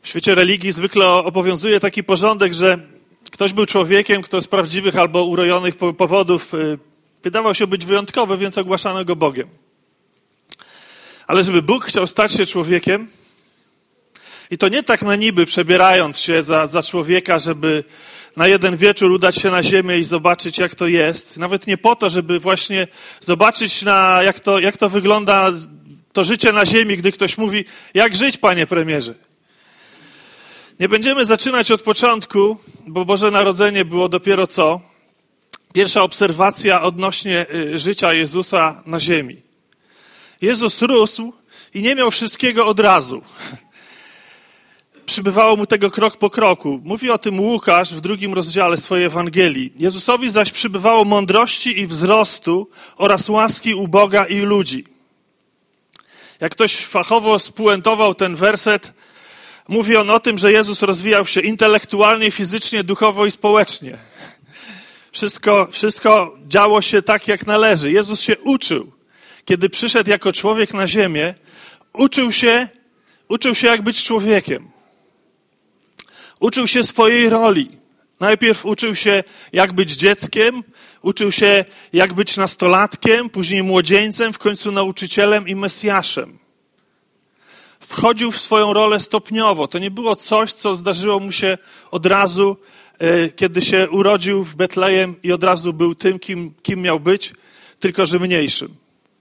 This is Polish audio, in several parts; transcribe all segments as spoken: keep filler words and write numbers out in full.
świecie religii zwykle obowiązuje taki porządek, że ktoś był człowiekiem, kto z prawdziwych albo urojonych powodów wydawał się być wyjątkowy, więc ogłaszano go Bogiem. Ale żeby Bóg chciał stać się człowiekiem, i to nie tak na niby przebierając się za, za człowieka, żeby na jeden wieczór udać się na ziemię i zobaczyć, jak to jest. Nawet nie po to, żeby właśnie zobaczyć, na, jak, to, jak to wygląda to życie na ziemi, gdy ktoś mówi, jak żyć, panie premierze. Nie będziemy zaczynać od początku, bo Boże Narodzenie było dopiero co. Pierwsza obserwacja odnośnie życia Jezusa na ziemi. Jezus rósł i nie miał wszystkiego od razu. Przybywało mu tego krok po kroku. Mówi o tym Łukasz w drugim rozdziale swojej Ewangelii. Jezusowi zaś przybywało mądrości i wzrostu oraz łaski u Boga i ludzi. Jak ktoś fachowo spuentował ten werset, mówi on o tym, że Jezus rozwijał się intelektualnie, fizycznie, duchowo i społecznie. Wszystko, wszystko działo się tak, jak należy. Jezus się uczył. Kiedy przyszedł jako człowiek na ziemię, uczył się, uczył się jak być człowiekiem. Uczył się swojej roli. Najpierw uczył się jak być dzieckiem, uczył się jak być nastolatkiem, później młodzieńcem, w końcu nauczycielem i Mesjaszem. Wchodził w swoją rolę stopniowo. To nie było coś, co zdarzyło mu się od razu, kiedy się urodził w Betlejem i od razu był tym, kim, kim miał być, tylko że mniejszym.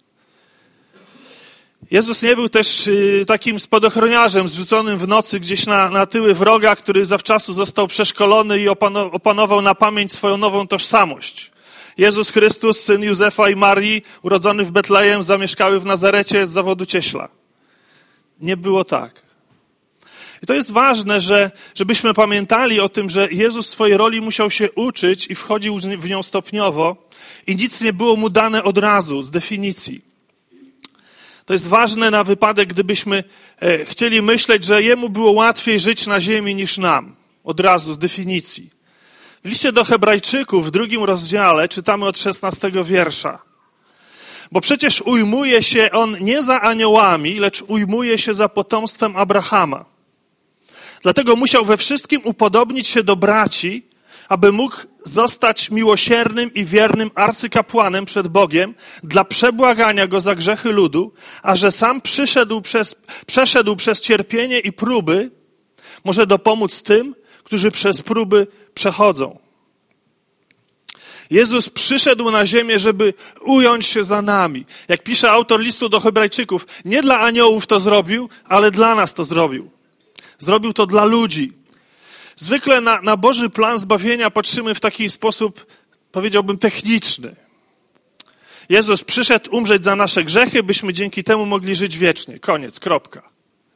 Jezus nie był też takim spadochroniarzem zrzuconym w nocy gdzieś na, na tyły wroga, który zawczasu został przeszkolony i opanował na pamięć swoją nową tożsamość. Jezus Chrystus, syn Józefa i Marii, urodzony w Betlejem, zamieszkały w Nazarecie z zawodu cieśla. Nie było tak. I to jest ważne, że, żebyśmy pamiętali o tym, że Jezus swojej roli musiał się uczyć i wchodził w nią stopniowo i nic nie było mu dane od razu, z definicji. To jest ważne na wypadek, gdybyśmy e, chcieli myśleć, że jemu było łatwiej żyć na ziemi niż nam. Od razu, z definicji. W liście do Hebrajczyków w drugim rozdziale czytamy od szesnastego wiersza. Bo przecież ujmuje się on nie za aniołami, lecz ujmuje się za potomstwem Abrahama. Dlatego musiał we wszystkim upodobnić się do braci, aby mógł zostać miłosiernym i wiernym arcykapłanem przed Bogiem dla przebłagania go za grzechy ludu, a że sam przyszedł przez, przeszedł przez cierpienie i próby, może dopomóc tym, którzy przez próby przechodzą. Jezus przyszedł na ziemię, żeby ująć się za nami. Jak pisze autor listu do Hebrajczyków, nie dla aniołów to zrobił, ale dla nas to zrobił. Zrobił to dla ludzi. Zwykle na, na Boży plan zbawienia patrzymy w taki sposób, powiedziałbym, techniczny. Jezus przyszedł umrzeć za nasze grzechy, byśmy dzięki temu mogli żyć wiecznie. Koniec, kropka.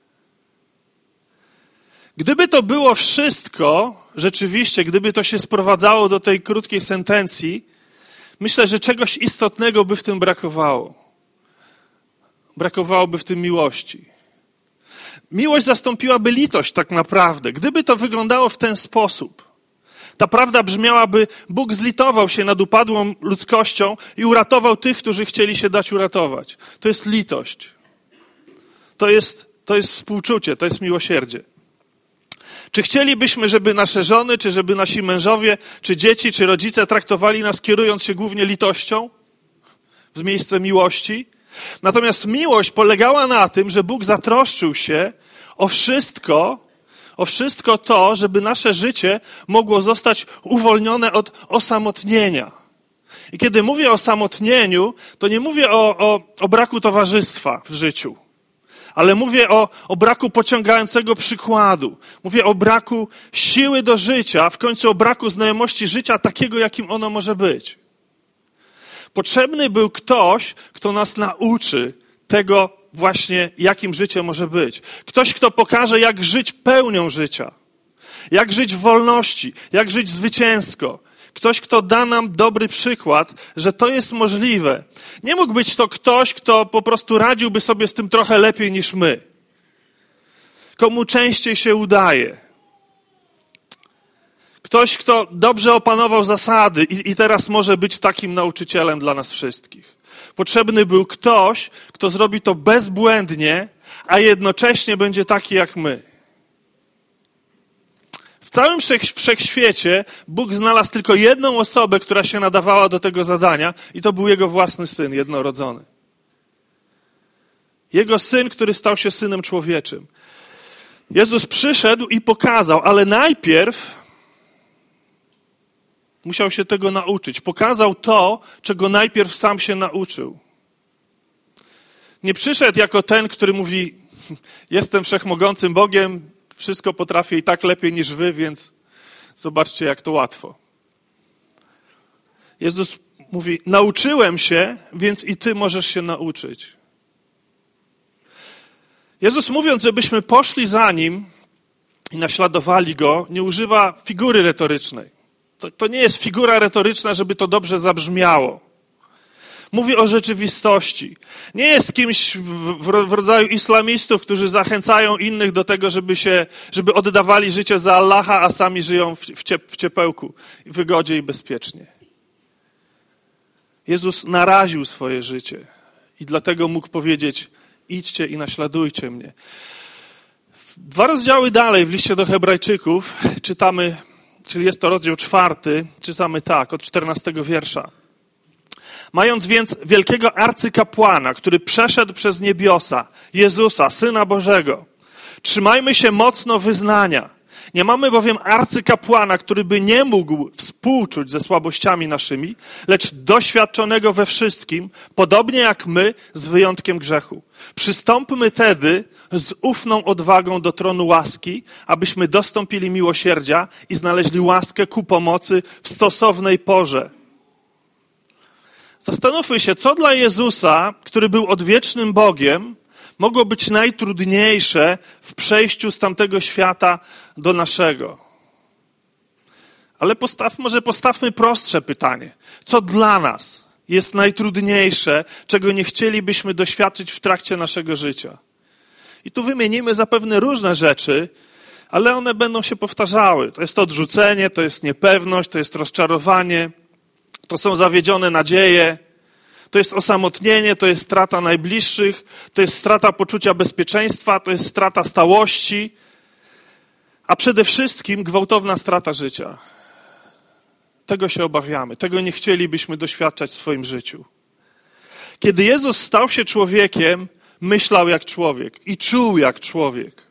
Gdyby to było wszystko, rzeczywiście, gdyby to się sprowadzało do tej krótkiej sentencji, myślę, że czegoś istotnego by w tym brakowało. Brakowałoby w tym miłości. Miłość zastąpiłaby litość tak naprawdę. Gdyby to wyglądało w ten sposób, ta prawda brzmiałaby, Bóg zlitował się nad upadłą ludzkością i uratował tych, którzy chcieli się dać uratować. To jest litość. To jest, to jest współczucie, to jest miłosierdzie. Czy chcielibyśmy, żeby nasze żony, czy żeby nasi mężowie, czy dzieci, czy rodzice traktowali nas, kierując się głównie litością w miejsce miłości? Natomiast miłość polegała na tym, że Bóg zatroszczył się o wszystko, o wszystko to, żeby nasze życie mogło zostać uwolnione od osamotnienia. I kiedy mówię o osamotnieniu, to nie mówię o, o, o braku towarzystwa w życiu, ale mówię o, o braku pociągającego przykładu. Mówię o braku siły do życia, w końcu o braku znajomości życia takiego, jakim ono może być. Potrzebny był ktoś, kto nas nauczy tego właśnie, jakim życie może być. Ktoś, kto pokaże, jak żyć pełnią życia. Jak żyć w wolności, jak żyć zwycięsko. Ktoś, kto da nam dobry przykład, że to jest możliwe. Nie mógł być to ktoś, kto po prostu radziłby sobie z tym trochę lepiej niż my. Komu częściej się udaje. Ktoś, kto dobrze opanował zasady i, i teraz może być takim nauczycielem dla nas wszystkich. Potrzebny był ktoś, kto zrobi to bezbłędnie, a jednocześnie będzie taki jak my. całym wszechświecie Bóg znalazł tylko jedną osobę, która się nadawała do tego zadania i to był Jego własny Syn, jednorodzony. Jego Syn, który stał się Synem Człowieczym. Jezus przyszedł i pokazał, ale najpierw musiał się tego nauczyć. Pokazał to, czego najpierw sam się nauczył. Nie przyszedł jako ten, który mówi, jestem wszechmogącym Bogiem, wszystko potrafię i tak lepiej niż wy, więc zobaczcie, jak to łatwo. Jezus mówi, nauczyłem się, więc i ty możesz się nauczyć. Jezus, mówiąc, żebyśmy poszli za Nim i naśladowali Go, nie używa figury retorycznej. To, to nie jest figura retoryczna, żeby to dobrze zabrzmiało. Mówi o rzeczywistości. Nie jest kimś w, w, w rodzaju islamistów, którzy zachęcają innych do tego, żeby się, żeby oddawali życie za Allaha, a sami żyją w, w, ciep, w ciepełku, w wygodzie i bezpiecznie. Jezus naraził swoje życie i dlatego mógł powiedzieć, idźcie i naśladujcie mnie. Dwa rozdziały dalej w liście do Hebrajczyków czytamy, czyli jest to rozdział czwarty, czytamy tak, od czternastego wiersza. Mając więc wielkiego arcykapłana, który przeszedł przez niebiosa, Jezusa, Syna Bożego, trzymajmy się mocno wyznania. Nie mamy bowiem arcykapłana, który by nie mógł współczuć ze słabościami naszymi, lecz doświadczonego we wszystkim, podobnie jak my, z wyjątkiem grzechu. Przystąpmy tedy z ufną odwagą do tronu łaski, abyśmy dostąpili miłosierdzia i znaleźli łaskę ku pomocy w stosownej porze. Zastanówmy się, co dla Jezusa, który był odwiecznym Bogiem, mogło być najtrudniejsze w przejściu z tamtego świata do naszego. Ale postaw, może postawmy prostsze pytanie. Co dla nas jest najtrudniejsze, czego nie chcielibyśmy doświadczyć w trakcie naszego życia? I tu wymienimy zapewne różne rzeczy, ale one będą się powtarzały. To jest to odrzucenie, to jest niepewność, to jest rozczarowanie, to są zawiedzione nadzieje, to jest osamotnienie, to jest strata najbliższych, to jest strata poczucia bezpieczeństwa, to jest strata stałości, a przede wszystkim gwałtowna strata życia. Tego się obawiamy, tego nie chcielibyśmy doświadczać w swoim życiu. Kiedy Jezus stał się człowiekiem, myślał jak człowiek i czuł jak człowiek.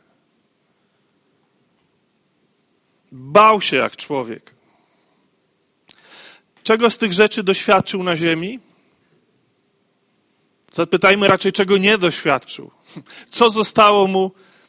Bał się jak człowiek. Czego z tych rzeczy doświadczył na ziemi? Zapytajmy raczej, czego nie doświadczył. Co zostało mu,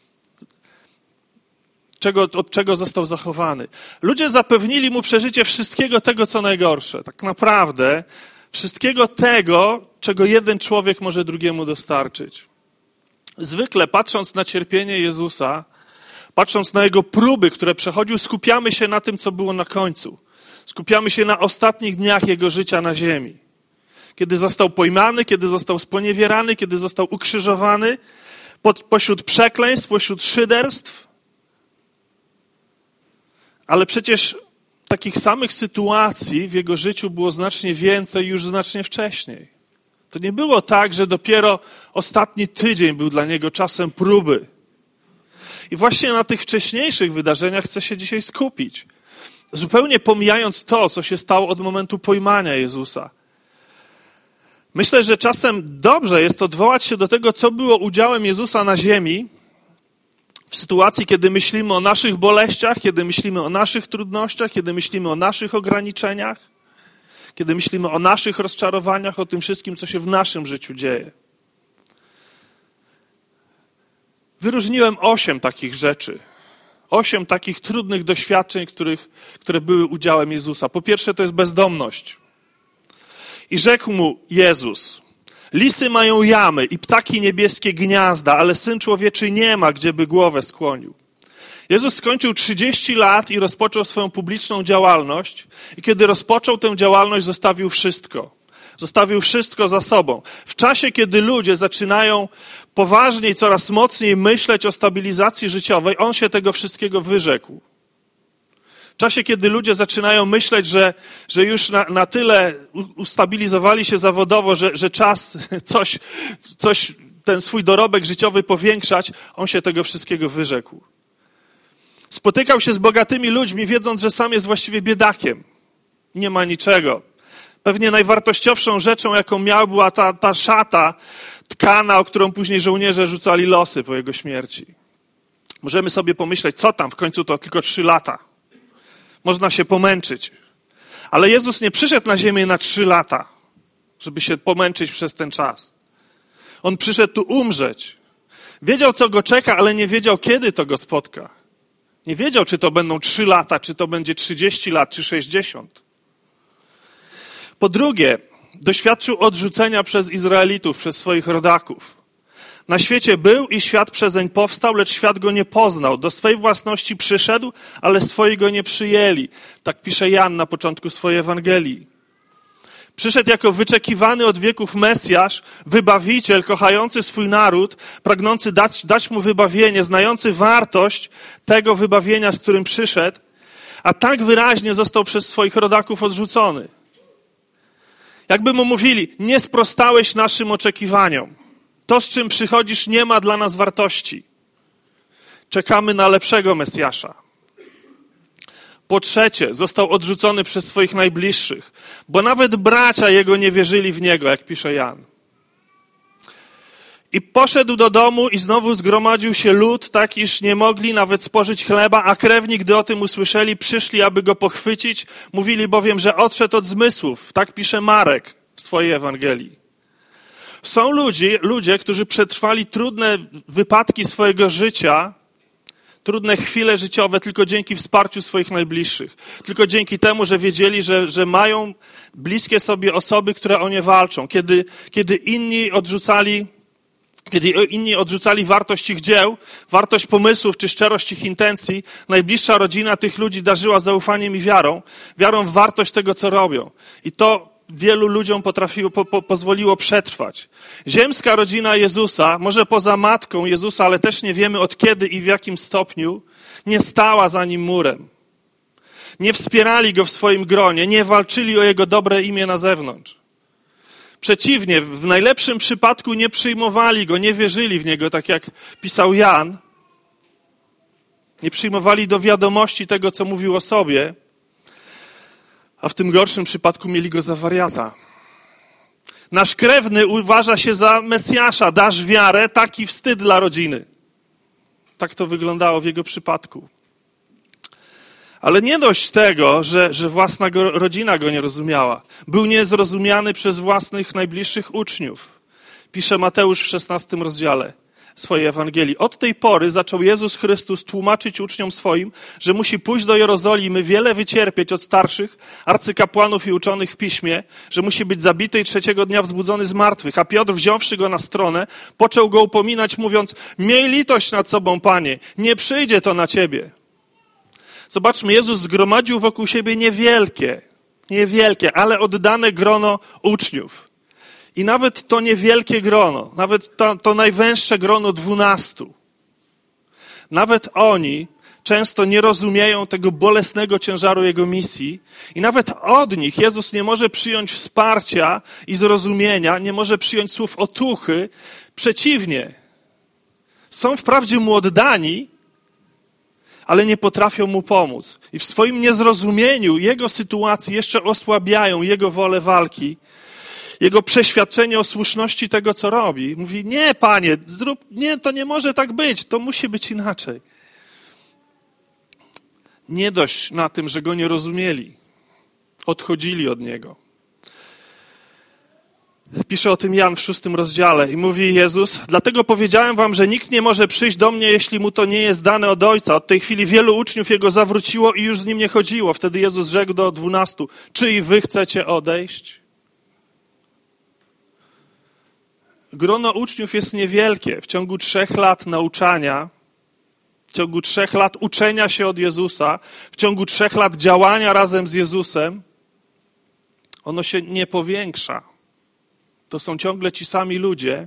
czego, od czego został zachowany. Ludzie zapewnili mu przeżycie wszystkiego tego, co najgorsze. Tak naprawdę wszystkiego tego, czego jeden człowiek może drugiemu dostarczyć. Zwykle patrząc na cierpienie Jezusa, patrząc na Jego próby, które przechodził, skupiamy się na tym, co było na końcu. Skupiamy się na ostatnich dniach Jego życia na ziemi. Kiedy został pojmany, kiedy został sponiewierany, kiedy został ukrzyżowany, pod, pośród przekleństw, pośród szyderstw. Ale przecież takich samych sytuacji w Jego życiu było znacznie więcej już znacznie wcześniej. To nie było tak, że dopiero ostatni tydzień był dla Niego czasem próby. I właśnie na tych wcześniejszych wydarzeniach chcę się dzisiaj skupić. Zupełnie pomijając to, co się stało od momentu pojmania Jezusa. Myślę, że czasem dobrze jest odwołać się do tego, co było udziałem Jezusa na ziemi, w sytuacji, kiedy myślimy o naszych boleściach, kiedy myślimy o naszych trudnościach, kiedy myślimy o naszych ograniczeniach, kiedy myślimy o naszych rozczarowaniach, o tym wszystkim, co się w naszym życiu dzieje. Wyróżniłem osiem takich rzeczy. Osiem takich trudnych doświadczeń, których, które były udziałem Jezusa. Po pierwsze, to jest bezdomność. I rzekł mu Jezus, lisy mają jamy i ptaki niebieskie gniazda, ale Syn Człowieczy nie ma, gdzieby głowę skłonił. Jezus skończył trzydzieści lat i rozpoczął swoją publiczną działalność. I kiedy rozpoczął tę działalność, zostawił wszystko. Zostawił wszystko za sobą. W czasie, kiedy ludzie zaczynają poważniej, coraz mocniej myśleć o stabilizacji życiowej, on się tego wszystkiego wyrzekł. W czasie, kiedy ludzie zaczynają myśleć, że, że już na, na tyle ustabilizowali się zawodowo, że, że czas coś, coś, ten swój dorobek życiowy powiększać, on się tego wszystkiego wyrzekł. Spotykał się z bogatymi ludźmi, wiedząc, że sam jest właściwie biedakiem. Nie ma niczego. Pewnie najwartościowszą rzeczą, jaką miał, była ta, ta szata tkana, o którą później żołnierze rzucali losy po jego śmierci. Możemy sobie pomyśleć, co tam, w końcu to tylko trzy lata. Można się pomęczyć. Ale Jezus nie przyszedł na ziemię na trzy lata, żeby się pomęczyć przez ten czas. On przyszedł tu umrzeć. Wiedział, co go czeka, ale nie wiedział, kiedy to go spotka. Nie wiedział, czy to będą trzy lata, czy to będzie trzydzieści lat, czy sześćdziesiąt. Po drugie, doświadczył odrzucenia przez Izraelitów, przez swoich rodaków. Na świecie był i świat przezeń powstał, lecz świat go nie poznał. Do swej własności przyszedł, ale swoi go nie przyjęli. Tak pisze Jan na początku swojej Ewangelii. Przyszedł jako wyczekiwany od wieków Mesjasz, wybawiciel, kochający swój naród, pragnący dać, dać mu wybawienie, znający wartość tego wybawienia, z którym przyszedł, a tak wyraźnie został przez swoich rodaków odrzucony. Jakby mu mówili, nie sprostałeś naszym oczekiwaniom. To, z czym przychodzisz, nie ma dla nas wartości. Czekamy na lepszego Mesjasza. Po trzecie, został odrzucony przez swoich najbliższych, bo nawet bracia jego nie wierzyli w niego, jak pisze Jan. I poszedł do domu i znowu zgromadził się lud, tak iż nie mogli nawet spożyć chleba, a krewni, gdy o tym usłyszeli, przyszli, aby go pochwycić. Mówili bowiem, że odszedł od zmysłów. Tak pisze Marek w swojej Ewangelii. Są ludzie, ludzie, którzy przetrwali trudne wypadki swojego życia, trudne chwile życiowe tylko dzięki wsparciu swoich najbliższych. Tylko dzięki temu, że wiedzieli, że, że mają bliskie sobie osoby, które o nie walczą. Kiedy, kiedy inni odrzucali, kiedy inni odrzucali wartość ich dzieł, wartość pomysłów czy szczerość ich intencji, najbliższa rodzina tych ludzi darzyła zaufaniem i wiarą. Wiarą w wartość tego, co robią. I to wielu ludziom potrafiło, po, po, pozwoliło przetrwać. Ziemska rodzina Jezusa, może poza matką Jezusa, ale też nie wiemy od kiedy i w jakim stopniu, nie stała za nim murem. Nie wspierali go w swoim gronie, nie walczyli o jego dobre imię na zewnątrz. Przeciwnie, w najlepszym przypadku nie przyjmowali go, nie wierzyli w niego, tak jak pisał Jan. Nie przyjmowali do wiadomości tego, co mówił o sobie, a w tym gorszym przypadku mieli go za wariata. Nasz krewny uważa się za Mesjasza, dasz wiarę, taki wstyd dla rodziny. Tak to wyglądało w jego przypadku. Ale nie dość tego, że, że własna go, rodzina go nie rozumiała. Był niezrozumiany przez własnych najbliższych uczniów. Pisze Mateusz w szesnastym rozdziale swojej Ewangelii. Od tej pory zaczął Jezus Chrystus tłumaczyć uczniom swoim, że musi pójść do Jerozolimy, wiele wycierpieć od starszych, arcykapłanów i uczonych w piśmie, że musi być zabity i trzeciego dnia wzbudzony z martwych. A Piotr, wziąwszy go na stronę, począł go upominać, mówiąc, miej litość nad sobą, Panie, nie przyjdzie to na ciebie. Zobaczmy, Jezus zgromadził wokół siebie niewielkie, niewielkie, ale oddane grono uczniów. I nawet to niewielkie grono, nawet to, to najwęższe grono dwunastu, nawet oni często nie rozumieją tego bolesnego ciężaru Jego misji i nawet od nich Jezus nie może przyjąć wsparcia i zrozumienia, nie może przyjąć słów otuchy. Przeciwnie, są wprawdzie Mu oddani, ale nie potrafią Mu pomóc. I w swoim niezrozumieniu Jego sytuacji jeszcze osłabiają Jego wolę walki, Jego przeświadczenie o słuszności tego, co robi. Mówi, nie, Panie, zrób, nie, to nie może tak być, to musi być inaczej. Nie dość na tym, że Go nie rozumieli. Odchodzili od Niego. Pisze o tym Jan w szóstym rozdziale i mówi Jezus, dlatego powiedziałem wam, że nikt nie może przyjść do mnie, jeśli mu to nie jest dane od Ojca. Od tej chwili wielu uczniów Jego zawróciło i już z Nim nie chodziło. Wtedy Jezus rzekł do dwunastu, czy i wy chcecie odejść? Grono uczniów jest niewielkie. W ciągu trzech lat nauczania, w ciągu trzech lat uczenia się od Jezusa, w ciągu trzech lat działania razem z Jezusem, ono się nie powiększa. To są ciągle ci sami ludzie.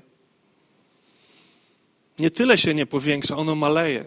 Nie tyle się nie powiększa, ono maleje.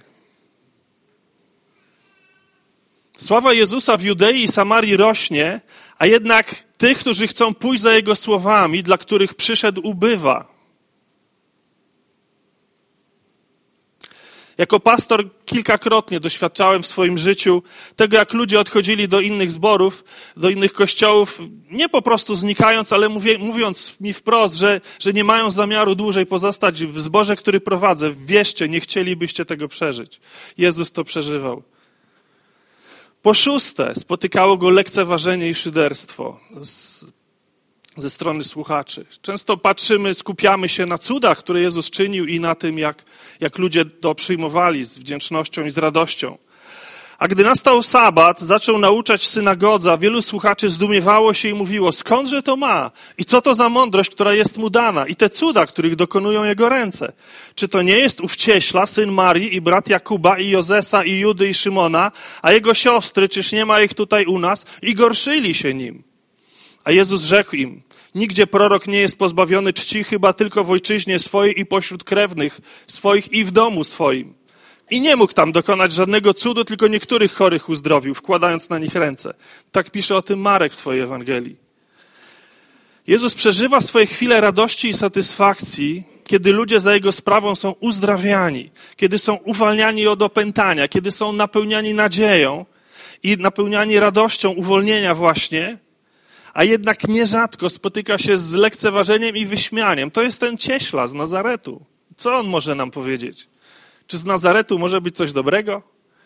Sława Jezusa w Judei i Samarii rośnie, a jednak tych, którzy chcą pójść za Jego słowami, dla których przyszedł, ubywa. Jako pastor kilkakrotnie doświadczałem w swoim życiu tego, jak ludzie odchodzili do innych zborów, do innych kościołów, nie po prostu znikając, ale mówię, mówiąc mi wprost, że, że nie mają zamiaru dłużej pozostać w zborze, który prowadzę. Wierzcie, nie chcielibyście tego przeżyć. Jezus to przeżywał. Po szóste, spotykało go lekceważenie i szyderstwo z, ze strony słuchaczy. Często patrzymy, skupiamy się na cudach, które Jezus czynił i na tym, jak, jak ludzie to przyjmowali z wdzięcznością i z radością. A gdy nastał sabat, zaczął nauczać w synagodze, wielu słuchaczy zdumiewało się i mówiło, skądże to ma? I co to za mądrość, która jest mu dana? I te cuda, których dokonują jego ręce? Czy to nie jest ów Cieśla, syn Marii i brat Jakuba i Jozesa i Judy i Szymona, a jego siostry, czyż nie ma ich tutaj u nas? I gorszyli się nim. A Jezus rzekł im, nigdzie prorok nie jest pozbawiony czci, chyba tylko w ojczyźnie swojej i pośród krewnych swoich i w domu swoim. I nie mógł tam dokonać żadnego cudu, tylko niektórych chorych uzdrowił, wkładając na nich ręce. Tak pisze o tym Marek w swojej Ewangelii. Jezus przeżywa swoje chwile radości i satysfakcji, kiedy ludzie za Jego sprawą są uzdrawiani, kiedy są uwalniani od opętania, kiedy są napełniani nadzieją i napełniani radością uwolnienia właśnie, a jednak nierzadko spotyka się z lekceważeniem i wyśmianiem. To jest ten Cieśla z Nazaretu. Co on może nam powiedzieć? Czy z Nazaretu może być coś dobrego?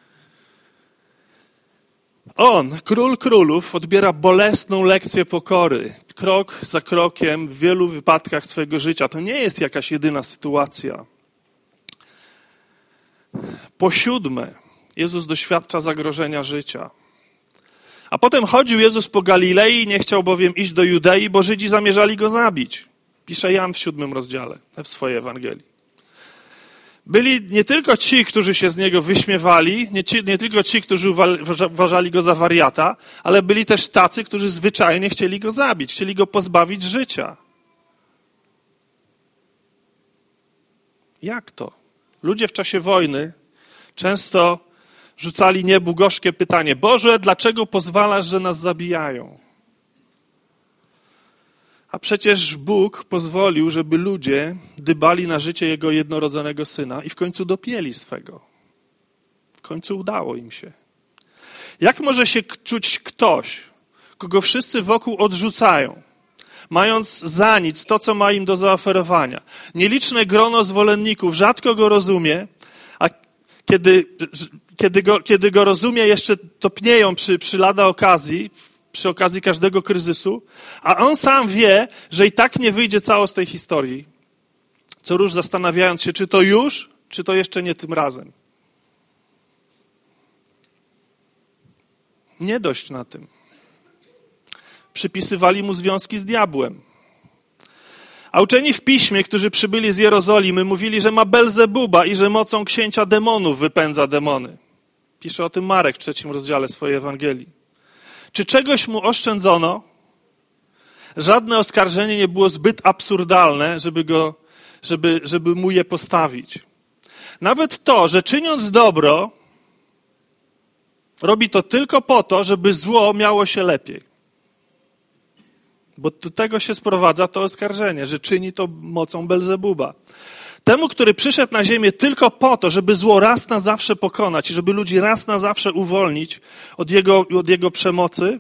On, król królów, odbiera bolesną lekcję pokory. Krok za krokiem w wielu wypadkach swojego życia. To nie jest jakaś jedyna sytuacja. Po siódme, Jezus doświadcza zagrożenia życia. A potem chodził Jezus po Galilei, nie chciał bowiem iść do Judei, bo Żydzi zamierzali go zabić. Pisze Jan w siódmym rozdziale, w swojej Ewangelii. Byli nie tylko ci, którzy się z niego wyśmiewali, nie, ci, nie tylko ci, którzy uważali go za wariata, ale byli też tacy, którzy zwyczajnie chcieli go zabić, chcieli go pozbawić życia. Jak to? Ludzie w czasie wojny często rzucali niebu gorzkie pytanie, Boże, dlaczego pozwalasz, że nas zabijają? A przecież Bóg pozwolił, żeby ludzie dbali na życie Jego jednorodzonego Syna i w końcu dopięli swego. W końcu udało im się. Jak może się czuć ktoś, kogo wszyscy wokół odrzucają, mając za nic to, co ma im do zaoferowania? Nieliczne grono zwolenników rzadko go rozumie, a kiedy, kiedy, go, kiedy go rozumie, jeszcze topnieją przy, przy lada okazji, przy okazji każdego kryzysu, a on sam wie, że i tak nie wyjdzie cało z tej historii. Co róż zastanawiając się, czy to już, czy to jeszcze nie tym razem. Nie dość na tym. Przypisywali mu związki z diabłem. A uczeni w piśmie, którzy przybyli z Jerozolimy, mówili, że ma Belzebuba i że mocą księcia demonów wypędza demony. Pisze o tym Marek w trzecim rozdziale swojej Ewangelii. Czy czegoś mu oszczędzono? Żadne oskarżenie nie było zbyt absurdalne, żeby, go, żeby, żeby mu je postawić. Nawet to, że czyniąc dobro, robi to tylko po to, żeby zło miało się lepiej. Bo do tego się sprowadza to oskarżenie, że czyni to mocą Belzebuba. Temu, który przyszedł na ziemię tylko po to, żeby zło raz na zawsze pokonać i żeby ludzi raz na zawsze uwolnić od jego, od jego przemocy.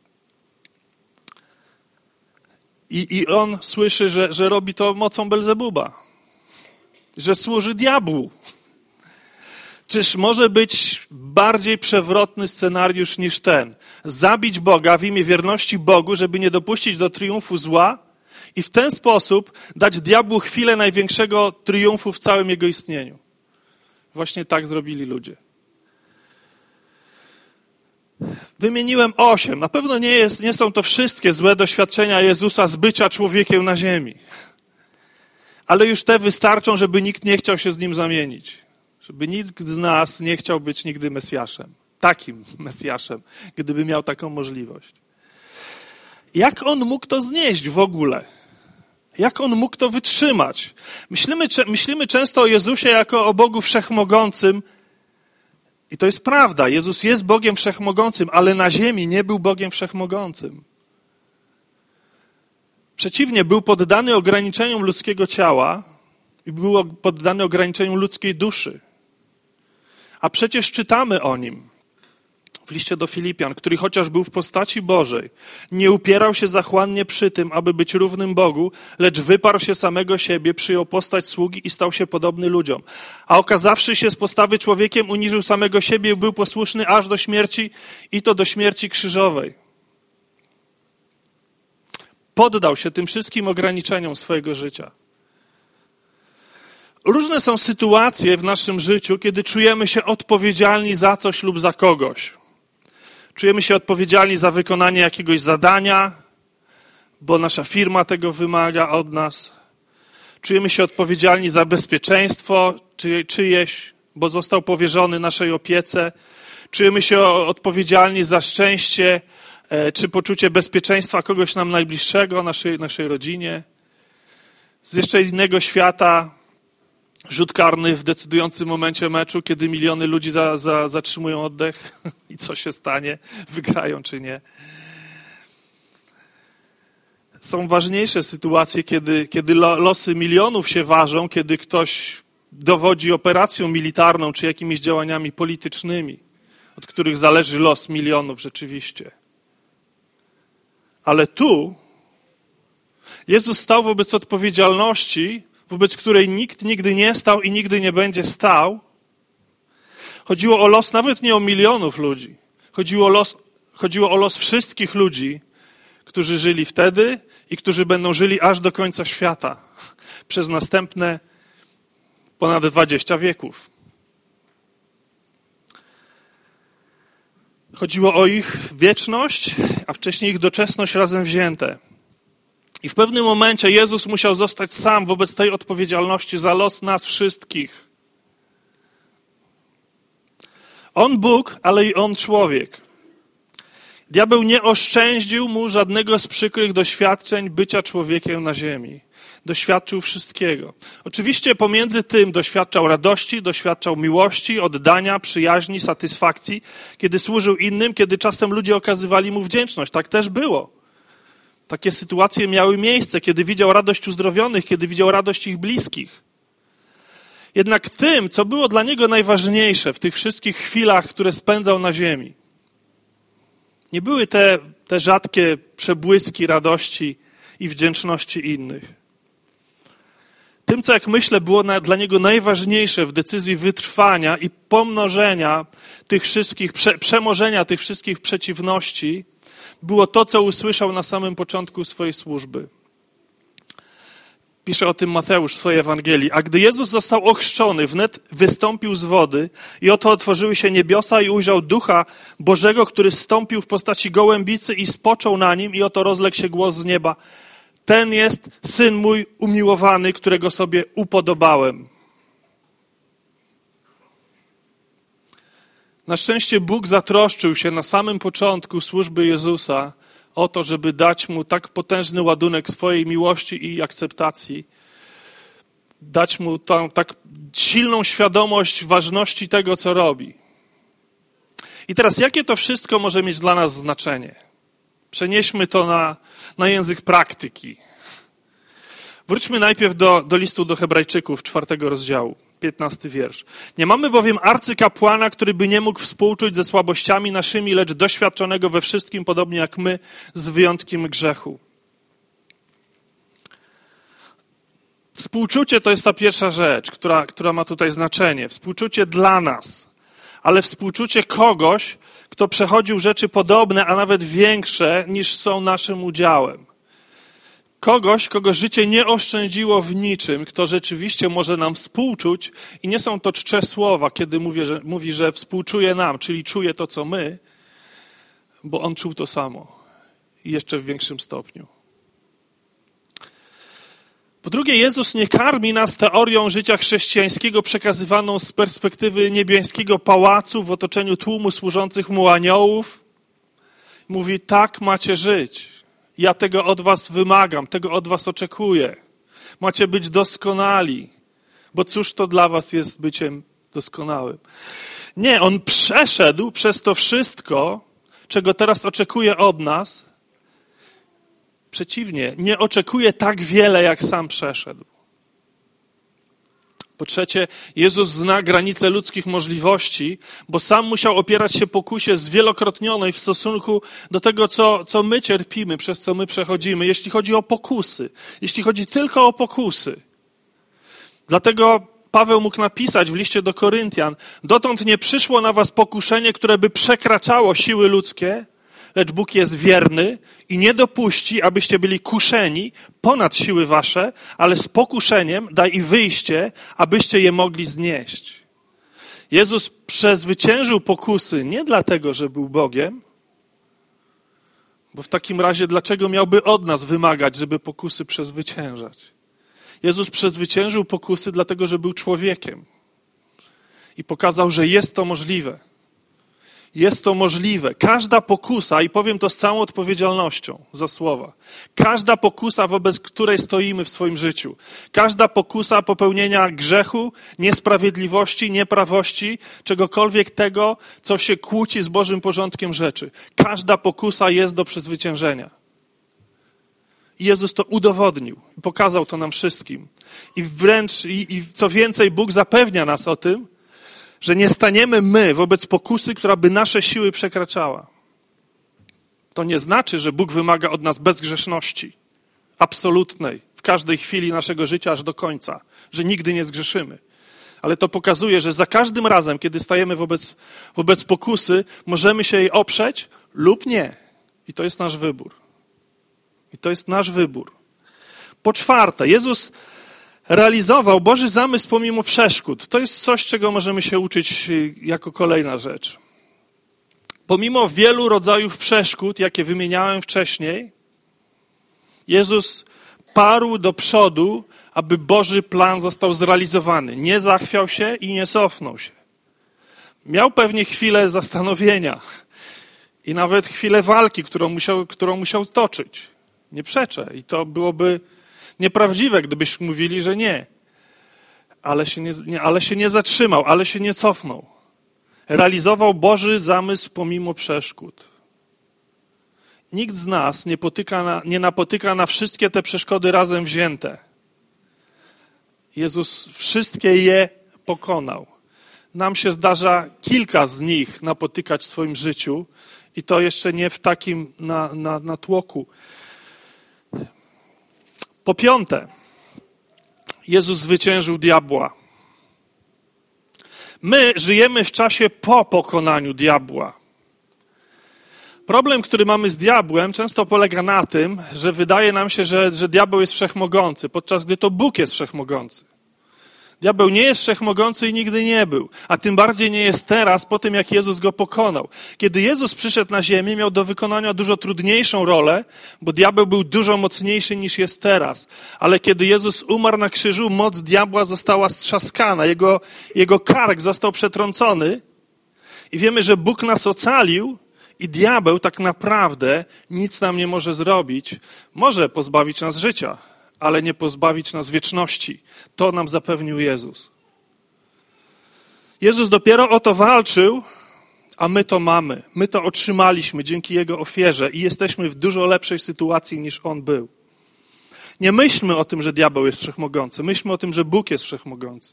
I, i on słyszy, że, że robi to mocą Belzebuba, że służy diabłu. Czyż może być bardziej przewrotny scenariusz niż ten? Zabić Boga w imię wierności Bogu, żeby nie dopuścić do triumfu zła i w ten sposób dać diabłu chwilę największego triumfu w całym jego istnieniu. Właśnie tak zrobili ludzie. Wymieniłem osiem. Na pewno nie, jest, nie są to wszystkie złe doświadczenia Jezusa z bycia człowiekiem na ziemi. Ale już te wystarczą, żeby nikt nie chciał się z nim zamienić. Żeby nikt z nas nie chciał być nigdy Mesjaszem. Takim Mesjaszem, gdyby miał taką możliwość. Jak on mógł to znieść w ogóle? Jak on mógł to wytrzymać? Myślimy, myślimy często o Jezusie jako o Bogu Wszechmogącym. I to jest prawda. Jezus jest Bogiem Wszechmogącym, ale na ziemi nie był Bogiem Wszechmogącym. Przeciwnie, był poddany ograniczeniom ludzkiego ciała i był poddany ograniczeniom ludzkiej duszy. A przecież czytamy o nim w liście do Filipian, który chociaż był w postaci Bożej, nie upierał się zachłannie przy tym, aby być równym Bogu, lecz wyparł się samego siebie, przyjął postać sługi i stał się podobny ludziom. A okazawszy się z postawy człowiekiem, uniżył samego siebie i był posłuszny aż do śmierci, i to do śmierci krzyżowej. Poddał się tym wszystkim ograniczeniom swojego życia. Różne są sytuacje w naszym życiu, kiedy czujemy się odpowiedzialni za coś lub za kogoś. Czujemy się odpowiedzialni za wykonanie jakiegoś zadania, bo nasza firma tego wymaga od nas. Czujemy się odpowiedzialni za bezpieczeństwo czy, czyjeś, bo został powierzony naszej opiece. Czujemy się odpowiedzialni za szczęście czy poczucie bezpieczeństwa kogoś nam najbliższego, naszej, naszej rodzinie. Z jeszcze innego świata rzut karny w decydującym momencie meczu, kiedy miliony ludzi za, za, zatrzymują oddech i co się stanie, wygrają czy nie. Są ważniejsze sytuacje, kiedy, kiedy losy milionów się ważą, kiedy ktoś dowodzi operacją militarną czy jakimiś działaniami politycznymi, od których zależy los milionów rzeczywiście. Ale tu Jezus stał wobec odpowiedzialności, wobec której nikt nigdy nie stał i nigdy nie będzie stał. Chodziło o los nawet nie o milionów ludzi. Chodziło o los, chodziło o los wszystkich ludzi, którzy żyli wtedy i którzy będą żyli aż do końca świata. Przez następne ponad dwadzieścia wieków. Chodziło o ich wieczność, a wcześniej ich doczesność razem wzięte. I w pewnym momencie Jezus musiał zostać sam wobec tej odpowiedzialności za los nas wszystkich. On Bóg, ale i On człowiek. Diabeł nie oszczędził mu żadnego z przykrych doświadczeń bycia człowiekiem na ziemi. Doświadczył wszystkiego. Oczywiście pomiędzy tym doświadczał radości, doświadczał miłości, oddania, przyjaźni, satysfakcji, kiedy służył innym, kiedy czasem ludzie okazywali mu wdzięczność. Tak też było. Takie sytuacje miały miejsce, kiedy widział radość uzdrowionych, kiedy widział radość ich bliskich. Jednak tym, co było dla niego najważniejsze w tych wszystkich chwilach, które spędzał na ziemi, nie były te, te rzadkie przebłyski radości i wdzięczności innych. Tym, co jak myślę było na, dla niego najważniejsze w decyzji wytrwania i pomnożenia tych wszystkich, prze, przemożenia tych wszystkich przeciwności, było to, co usłyszał na samym początku swojej służby. Pisze o tym Mateusz w swojej Ewangelii. A gdy Jezus został ochrzczony, wnet wystąpił z wody i oto otworzyły się niebiosa i ujrzał Ducha Bożego, który zstąpił w postaci gołębicy i spoczął na nim i oto rozległ się głos z nieba. Ten jest Syn mój umiłowany, którego sobie upodobałem. Na szczęście Bóg zatroszczył się na samym początku służby Jezusa o to, żeby dać mu tak potężny ładunek swojej miłości i akceptacji. Dać mu tą tak silną świadomość ważności tego, co robi. I teraz jakie to wszystko może mieć dla nas znaczenie? Przenieśmy to na, na język praktyki. Wróćmy najpierw do, do listu do Hebrajczyków, czwartego rozdziału. piętnasty wiersz. Nie mamy bowiem arcykapłana, który by nie mógł współczuć ze słabościami naszymi, lecz doświadczonego we wszystkim, podobnie jak my, z wyjątkiem grzechu. Współczucie to jest ta pierwsza rzecz, która, która ma tutaj znaczenie. Współczucie dla nas, ale współczucie kogoś, kto przechodził rzeczy podobne, a nawet większe, niż są naszym udziałem. Kogoś, kogo życie nie oszczędziło w niczym, kto rzeczywiście może nam współczuć i nie są to czcze słowa, kiedy mówię, że, mówi, że współczuje nam, czyli czuje to, co my, bo on czuł to samo i jeszcze w większym stopniu. Po drugie, Jezus nie karmi nas teorią życia chrześcijańskiego przekazywaną z perspektywy niebiańskiego pałacu w otoczeniu tłumu służących mu aniołów. Mówi, tak macie żyć. Ja tego od was wymagam, tego od was oczekuję. Macie być doskonali, bo cóż to dla was jest byciem doskonałym. Nie, on przeszedł przez to wszystko, czego teraz oczekuje od nas. Przeciwnie, nie oczekuje tak wiele, jak sam przeszedł. Po trzecie, Jezus zna granice ludzkich możliwości, bo sam musiał opierać się pokusie zwielokrotnionej w stosunku do tego, co, co my cierpimy, przez co my przechodzimy, jeśli chodzi o pokusy, jeśli chodzi tylko o pokusy. Dlatego Paweł mógł napisać w liście do Koryntian: dotąd nie przyszło na was pokuszenie, które by przekraczało siły ludzkie, lecz Bóg jest wierny i nie dopuści, abyście byli kuszeni ponad siły wasze, ale z pokuszeniem da i wyjście, abyście je mogli znieść. Jezus przezwyciężył pokusy nie dlatego, że był Bogiem, bo w takim razie dlaczego miałby od nas wymagać, żeby pokusy przezwyciężać? Jezus przezwyciężył pokusy dlatego, że był człowiekiem i pokazał, że jest to możliwe. Jest to możliwe. Każda pokusa, i powiem to z całą odpowiedzialnością za słowa, każda pokusa, wobec której stoimy w swoim życiu, każda pokusa popełnienia grzechu, niesprawiedliwości, nieprawości, czegokolwiek tego, co się kłóci z Bożym porządkiem rzeczy, każda pokusa jest do przezwyciężenia. I Jezus to udowodnił, pokazał to nam wszystkim. I wręcz, i, i co więcej, Bóg zapewnia nas o tym, że nie staniemy my wobec pokusy, która by nasze siły przekraczała. To nie znaczy, że Bóg wymaga od nas bezgrzeszności, absolutnej, w każdej chwili naszego życia aż do końca, że nigdy nie zgrzeszymy. Ale to pokazuje, że za każdym razem, kiedy stajemy wobec, wobec pokusy, możemy się jej oprzeć lub nie. I to jest nasz wybór. I to jest nasz wybór. Po czwarte, Jezus realizował Boży zamysł pomimo przeszkód. To jest coś, czego możemy się uczyć jako kolejna rzecz. Pomimo wielu rodzajów przeszkód, jakie wymieniałem wcześniej, Jezus parł do przodu, aby Boży plan został zrealizowany. Nie zachwiał się i nie cofnął się. Miał pewnie chwilę zastanowienia i nawet chwilę walki, którą musiał, którą musiał toczyć. Nie przeczę. I to byłoby nieprawdziwe, gdybyśmy mówili, że nie. Ale się nie, nie. ale się nie zatrzymał, ale się nie cofnął. Realizował Boży zamysł pomimo przeszkód. Nikt z nas nie, potyka na, nie napotyka na wszystkie te przeszkody razem wzięte. Jezus wszystkie je pokonał. Nam się zdarza kilka z nich napotykać w swoim życiu i to jeszcze nie w takim na, na, natłoku. Po piąte, Jezus zwyciężył diabła. My żyjemy w czasie po pokonaniu diabła. Problem, który mamy z diabłem, często polega na tym, że wydaje nam się, że, że diabeł jest wszechmogący, podczas gdy to Bóg jest wszechmogący. Diabeł nie jest wszechmogący i nigdy nie był, a tym bardziej nie jest teraz, po tym jak Jezus go pokonał. Kiedy Jezus przyszedł na ziemię, miał do wykonania dużo trudniejszą rolę, bo diabeł był dużo mocniejszy niż jest teraz. Ale kiedy Jezus umarł na krzyżu, moc diabła została strzaskana, jego, jego kark został przetrącony i wiemy, że Bóg nas ocalił i diabeł tak naprawdę nic nam nie może zrobić. Może pozbawić nas życia, ale nie pozbawić nas wieczności. To nam zapewnił Jezus. Jezus dopiero o to walczył, a my to mamy. My to otrzymaliśmy dzięki Jego ofierze i jesteśmy w dużo lepszej sytuacji niż On był. Nie myślmy o tym, że diabeł jest wszechmogący. Myślmy o tym, że Bóg jest wszechmogący.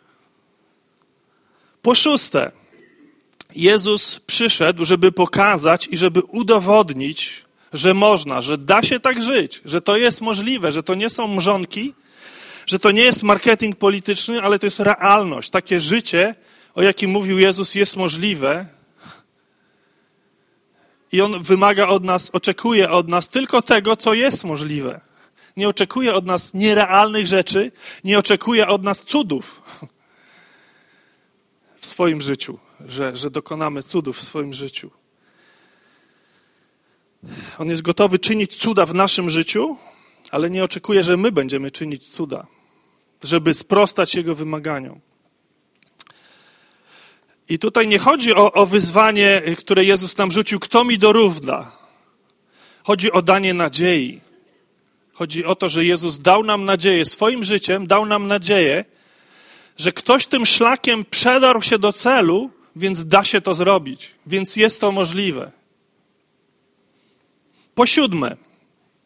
Po szóste, Jezus przyszedł, żeby pokazać i żeby udowodnić, że można, że da się tak żyć, że to jest możliwe, że to nie są mrzonki, że to nie jest marketing polityczny, ale to jest realność. Takie życie, o jakim mówił Jezus, jest możliwe i On wymaga od nas, oczekuje od nas tylko tego, co jest możliwe. Nie oczekuje od nas nierealnych rzeczy, nie oczekuje od nas cudów w swoim życiu, że, że dokonamy cudów w swoim życiu. On jest gotowy czynić cuda w naszym życiu, ale nie oczekuje, że my będziemy czynić cuda, żeby sprostać Jego wymaganiom. I tutaj nie chodzi o, o wyzwanie, które Jezus nam rzucił, kto mi dorówna. Chodzi o danie nadziei. Chodzi o to, że Jezus dał nam nadzieję, swoim życiem dał nam nadzieję, że ktoś tym szlakiem przedarł się do celu, więc da się to zrobić, więc jest to możliwe. Po siódme,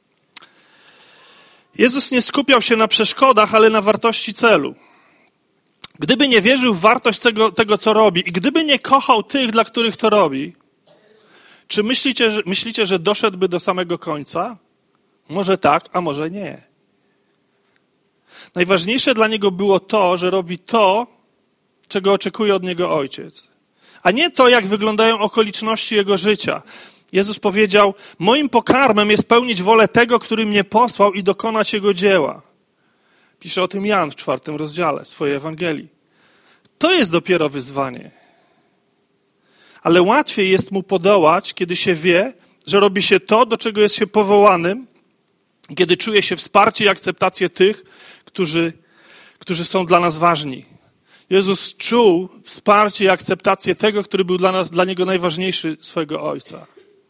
Jezus nie skupiał się na przeszkodach, ale na wartości celu. gdyby nie wierzył w wartość tego, tego, co robi i gdyby nie kochał tych, dla których to robi, czy myślicie, że, myślicie, że doszedłby do samego końca? Może tak, a może nie. Najważniejsze dla niego było to, że robi to, czego oczekuje od niego Ojciec, a nie to, jak wyglądają okoliczności jego życia. Jezus powiedział, moim pokarmem jest pełnić wolę tego, który mnie posłał i dokonać jego dzieła. Pisze o tym Jan w czwartym rozdziale swojej Ewangelii. To jest dopiero wyzwanie. Ale łatwiej jest mu podołać, kiedy się wie, że robi się to, do czego jest się powołanym, kiedy czuje się wsparcie i akceptację tych, którzy, którzy są dla nas ważni. Jezus czuł wsparcie i akceptację tego, który był dla nas, dla niego najważniejszy, swojego Ojca.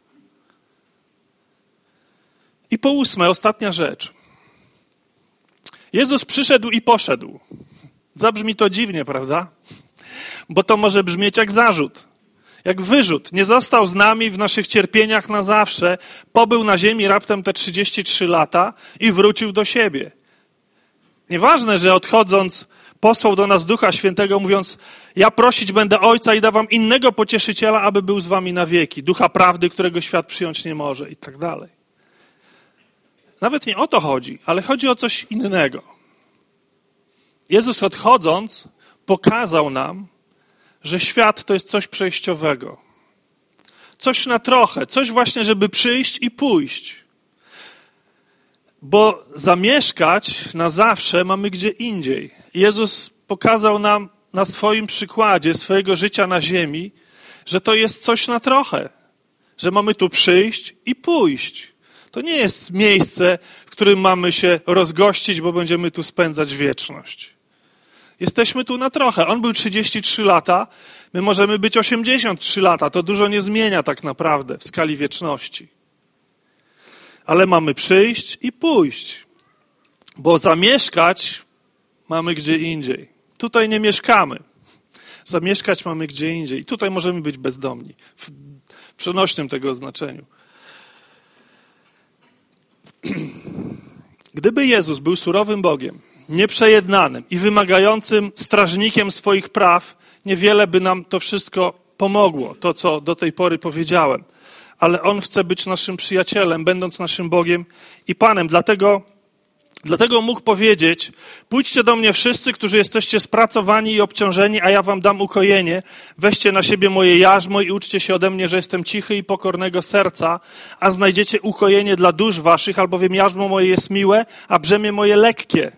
I po ósme, ostatnia rzecz. Jezus przyszedł i poszedł. Zabrzmi to dziwnie, prawda? Bo to może brzmieć jak zarzut, jak wyrzut. Nie został z nami w naszych cierpieniach na zawsze, pobył na ziemi raptem te trzydzieści trzy lata i wrócił do siebie. Nieważne, że odchodząc posłał do nas Ducha Świętego, mówiąc, ja prosić będę Ojca i da wam innego pocieszyciela, aby był z wami na wieki. Ducha prawdy, którego świat przyjąć nie może i tak dalej. Nawet nie o to chodzi, ale chodzi o coś innego. Jezus odchodząc pokazał nam, że świat to jest coś przejściowego. Coś na trochę, coś właśnie, żeby przyjść i pójść. Bo zamieszkać na zawsze mamy gdzie indziej. Jezus pokazał nam na swoim przykładzie swojego życia na ziemi, że to jest coś na trochę. Że mamy tu przyjść i pójść. To nie jest miejsce, w którym mamy się rozgościć, bo będziemy tu spędzać wieczność. Jesteśmy tu na trochę. On był trzydzieści trzy lata, my możemy być osiemdziesiąt trzy lata. To dużo nie zmienia tak naprawdę w skali wieczności. Ale mamy przyjść i pójść, bo zamieszkać mamy gdzie indziej. Tutaj nie mieszkamy. Zamieszkać mamy gdzie indziej. Tutaj możemy być bezdomni. W przenośnym tego znaczeniu. Gdyby Jezus był surowym Bogiem, nieprzejednanym i wymagającym strażnikiem swoich praw, niewiele by nam to wszystko pomogło, to co do tej pory powiedziałem. Ale On chce być naszym przyjacielem, będąc naszym Bogiem i Panem. Dlatego, dlatego mógł powiedzieć, pójdźcie do mnie wszyscy, którzy jesteście spracowani i obciążeni, a ja wam dam ukojenie. Weźcie na siebie moje jarzmo i uczcie się ode mnie, że jestem cichy i pokornego serca, a znajdziecie ukojenie dla dusz waszych, albowiem jarzmo moje jest miłe, a brzemię moje lekkie.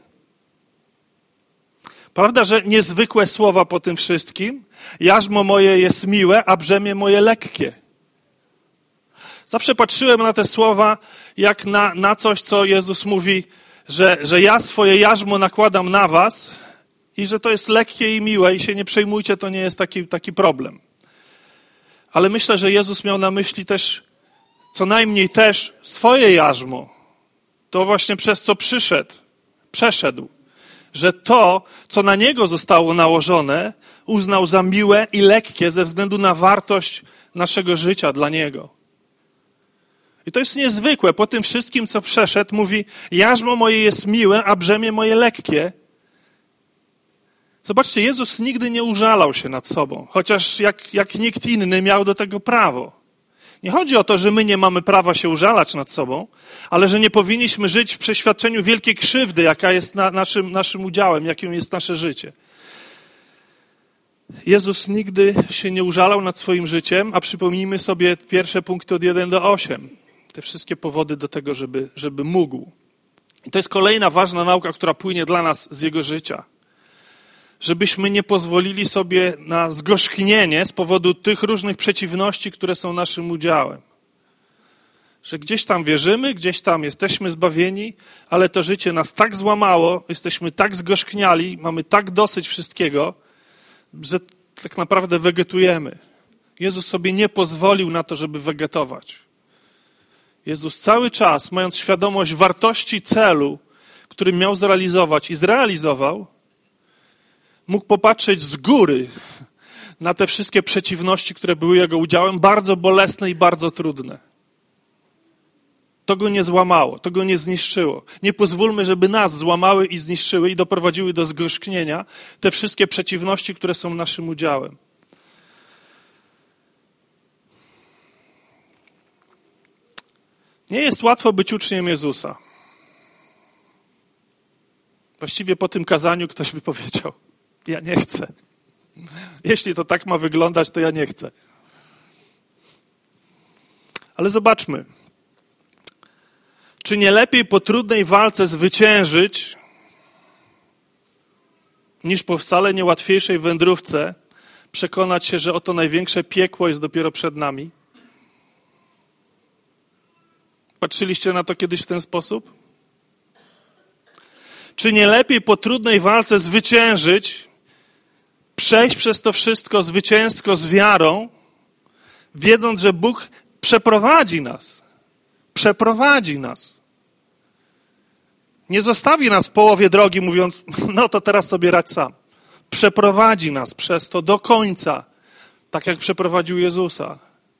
Prawda, że niezwykłe słowa po tym wszystkim? Jarzmo moje jest miłe, a brzemię moje lekkie. Zawsze patrzyłem na te słowa jak na, na coś, co Jezus mówi, że, że ja swoje jarzmo nakładam na was i że to jest lekkie i miłe i się nie przejmujcie, to nie jest taki, taki problem. Ale myślę, że Jezus miał na myśli też, co najmniej też swoje jarzmo. To właśnie przez co przyszedł, przeszedł. Że to, co na Niego zostało nałożone, uznał za miłe i lekkie ze względu na wartość naszego życia dla Niego. I to jest niezwykłe. Po tym wszystkim, co przeszedł, mówi, jarzmo moje jest miłe, a brzemię moje lekkie. Zobaczcie, Jezus nigdy nie użalał się nad sobą, chociaż jak, jak nikt inny miał do tego prawo. Nie chodzi o to, że my nie mamy prawa się użalać nad sobą, ale że nie powinniśmy żyć w przeświadczeniu wielkiej krzywdy, jaka jest na naszym, naszym udziałem, jakim jest nasze życie. Jezus nigdy się nie użalał nad swoim życiem, a przypomnijmy sobie pierwsze punkty od jeden do ośmiu. Te wszystkie powody do tego, żeby, żeby mógł. I to jest kolejna ważna nauka, która płynie dla nas z Jego życia. Żebyśmy nie pozwolili sobie na zgorzknienie z powodu tych różnych przeciwności, które są naszym udziałem. Że gdzieś tam wierzymy, gdzieś tam jesteśmy zbawieni, ale to życie nas tak złamało, jesteśmy tak zgorzkniali, mamy tak dosyć wszystkiego, że tak naprawdę wegetujemy. Jezus sobie nie pozwolił na to, żeby wegetować. Jezus cały czas, mając świadomość wartości celu, który miał zrealizować i zrealizował, mógł popatrzeć z góry na te wszystkie przeciwności, które były Jego udziałem, bardzo bolesne i bardzo trudne. To go nie złamało, to go nie zniszczyło. Nie pozwólmy, żeby nas złamały i zniszczyły i doprowadziły do zgorzknienia te wszystkie przeciwności, które są naszym udziałem. Nie jest łatwo być uczniem Jezusa. Właściwie po tym kazaniu ktoś by powiedział, ja nie chcę. Jeśli to tak ma wyglądać, to ja nie chcę. Ale zobaczmy. Czy nie lepiej po trudnej walce zwyciężyć, niż po wcale niełatwiejszej wędrówce przekonać się, że oto największe piekło jest dopiero przed nami? Patrzyliście na to kiedyś w ten sposób? Czy nie lepiej po trudnej walce zwyciężyć, przejść przez to wszystko zwycięsko z wiarą, wiedząc, że Bóg przeprowadzi nas. Przeprowadzi nas. Nie zostawi nas w połowie drogi, mówiąc, no to teraz sobie radź sam. Przeprowadzi nas przez to do końca, tak jak przeprowadził Jezusa.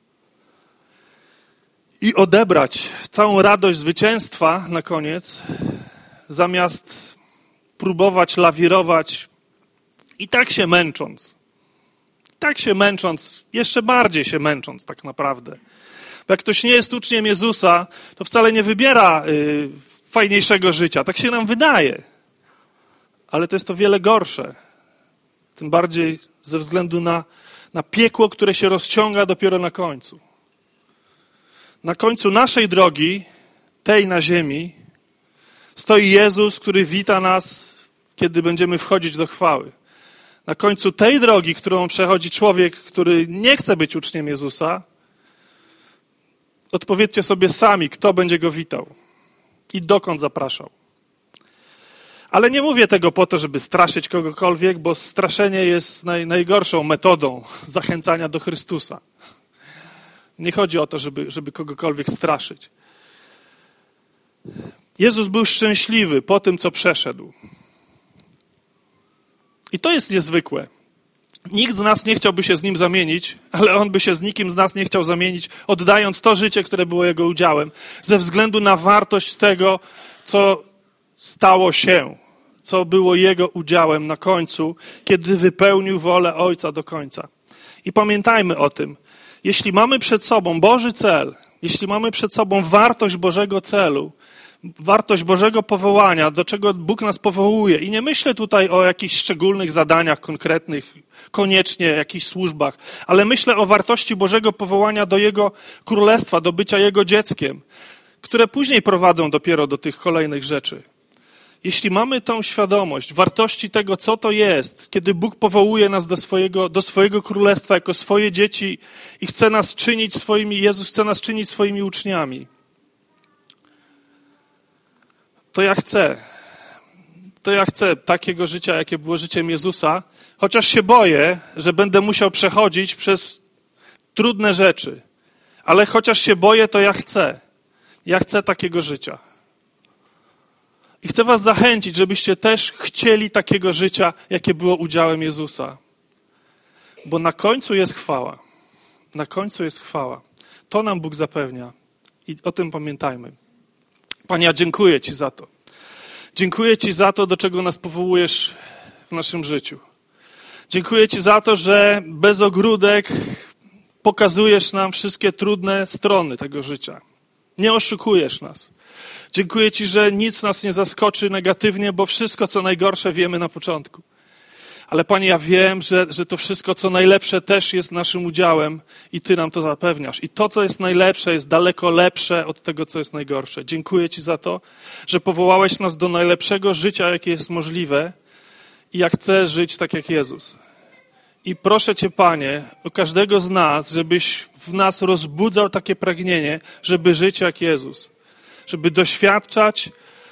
I odebrać całą radość zwycięstwa na koniec, zamiast próbować lawirować i tak się męcząc. Tak się męcząc, jeszcze bardziej się męcząc tak naprawdę. Bo jak ktoś nie jest uczniem Jezusa, to wcale nie wybiera y, fajniejszego życia. Tak się nam wydaje. Ale to jest to wiele gorsze. Tym bardziej ze względu na, na piekło, które się rozciąga dopiero na końcu. Na końcu naszej drogi, tej na ziemi, stoi Jezus, który wita nas, kiedy będziemy wchodzić do chwały. Na końcu tej drogi, którą przechodzi człowiek, który nie chce być uczniem Jezusa, odpowiedzcie sobie sami, kto będzie go witał i dokąd zapraszał. Ale nie mówię tego po to, żeby straszyć kogokolwiek, bo straszenie jest naj, najgorszą metodą zachęcania do Chrystusa. Nie chodzi o to, żeby, żeby kogokolwiek straszyć. Jezus był szczęśliwy po tym, co przeszedł. I to jest niezwykłe. Nikt z nas nie chciałby się z Nim zamienić, ale On by się z nikim z nas nie chciał zamienić, oddając to życie, które było Jego udziałem, ze względu na wartość tego, co stało się, co było Jego udziałem na końcu, kiedy wypełnił wolę Ojca do końca. I pamiętajmy o tym, jeśli mamy przed sobą Boży cel, jeśli mamy przed sobą wartość Bożego celu, wartość Bożego powołania, do czego Bóg nas powołuje. I nie myślę tutaj o jakichś szczególnych zadaniach konkretnych, koniecznie jakichś służbach, ale myślę o wartości Bożego powołania do Jego królestwa, do bycia Jego dzieckiem, które później prowadzą dopiero do tych kolejnych rzeczy. Jeśli mamy tą świadomość wartości tego, co to jest, kiedy Bóg powołuje nas do swojego, do swojego królestwa jako swoje dzieci i chce nas czynić swoimi, Jezus chce nas czynić swoimi uczniami, to ja chcę, to ja chcę takiego życia, jakie było życiem Jezusa, chociaż się boję, że będę musiał przechodzić przez trudne rzeczy. Ale chociaż się boję, to ja chcę. Ja chcę takiego życia. I chcę was zachęcić, żebyście też chcieli takiego życia, jakie było udziałem Jezusa. Bo na końcu jest chwała. Na końcu jest chwała. To nam Bóg zapewnia. I o tym pamiętajmy. Panie, ja dziękuję Ci za to. Dziękuję Ci za to, do czego nas powołujesz w naszym życiu. Dziękuję Ci za to, że bez ogródek pokazujesz nam wszystkie trudne strony tego życia. Nie oszukujesz nas. Dziękuję Ci, że nic nas nie zaskoczy negatywnie, bo wszystko, co najgorsze, wiemy na początku. Ale Panie, ja wiem, że, że to wszystko, co najlepsze, też jest naszym udziałem i Ty nam to zapewniasz. I to, co jest najlepsze, jest daleko lepsze od tego, co jest najgorsze. Dziękuję Ci za to, że powołałeś nas do najlepszego życia, jakie jest możliwe i ja chcę żyć tak jak Jezus. I proszę Cię, Panie, o każdego z nas, żebyś w nas rozbudzał takie pragnienie, żeby żyć jak Jezus. Żeby doświadczać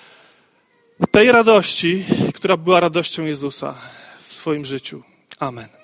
tej radości, która była radością Jezusa w swoim życiu. Amen.